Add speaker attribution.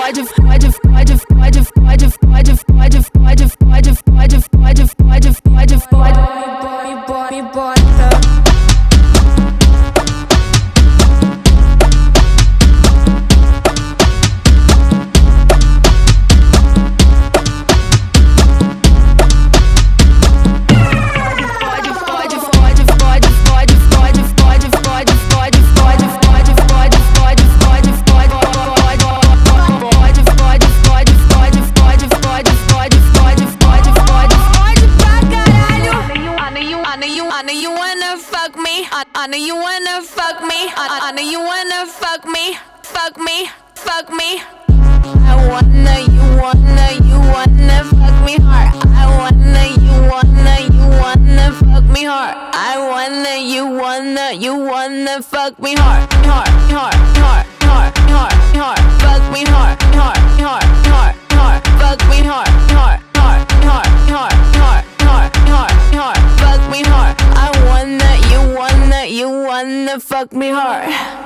Speaker 1: I know you wanna fuck me. I know you wanna fuck me. I know you wanna fuck me. Fuck me, fuck me. I wanna, you wanna fuck me hard. I wanna, you wanna fuck me hard. I wanna, you wanna fuck me hard, hard, hard, hard, hard, hard, hard. Fuck me hard, hard, hard, hard, hard. Fuck me hard, hard, hard, hard, hard, hard, hard, hard, hard. Fuck me hard. I wanna, you wanna fuck me hard.